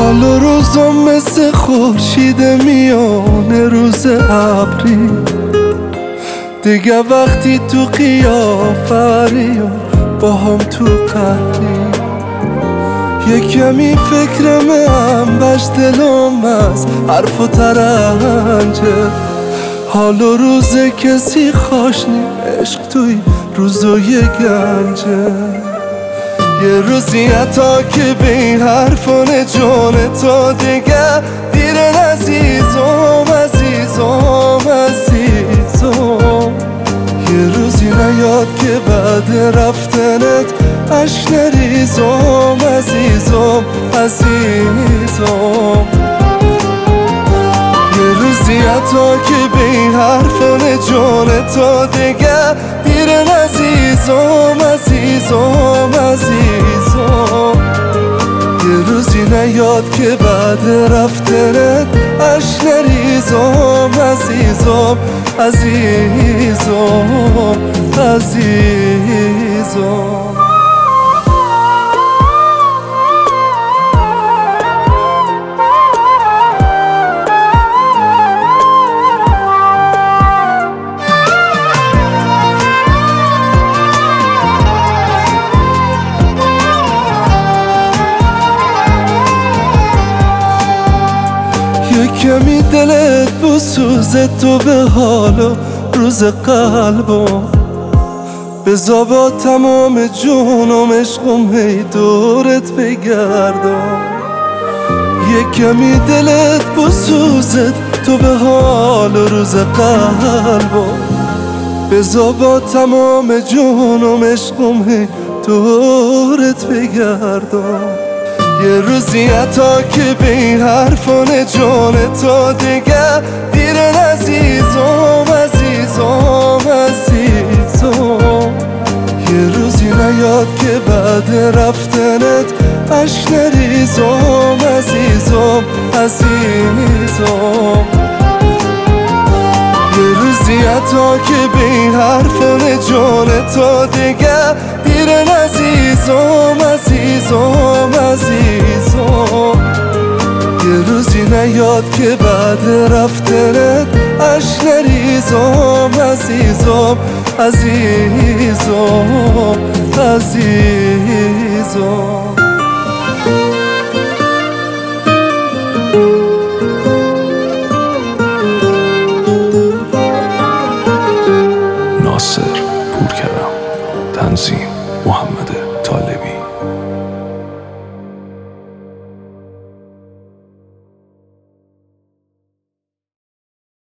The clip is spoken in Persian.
حال و روزم مثل خورشید میانه روز ابری، دیگه وقتی تو قیافری و با هم تو قهری، یه کمی فکرم انبش دلم از حرف و ترنجه. حال و روز کسی خوش نی، عشق توی روزای گنجه. یه روزی حتی که به این حرفان جان تا دیگه دیرن عزیزم عزیزم عزیزم. یه روزی نیاد که بعد رفتنت عشق نریزم عزیزم عزیزم. یه روزی حتی که به این حرفان جان تا دیگه دیرن عزیزم عزیزم عزیزم. یه روزی نیاد که بعد رفتنت عشق نریزم عزیزم عزیزم عزیزم. کمی دلت بسوزه تو به حال و روز قلبم، بذار با تمام جونم عشقم هی دورت بگردم. یه کمی دلت بسوزه تو به حال و روز قلبم، بذار با تمام جونم عشقم هی دورت بگردم. یه روزی حتی که به این حرفان جان تا دیگه دیرن عزیزم عزیزم عزیزم. یه روزی نیاد که بعد رفتنت عشق نریزم عزیزم عزیزم. یه روزی حتی که به این حرفان جان تا دیگه دیرن عزیزم عزیزم عزیزم. یه روزی نیاد که بعد رفتنت عشق نریزم عزیزم عزیزم عزیزم. ناصر پورکرم تنظیم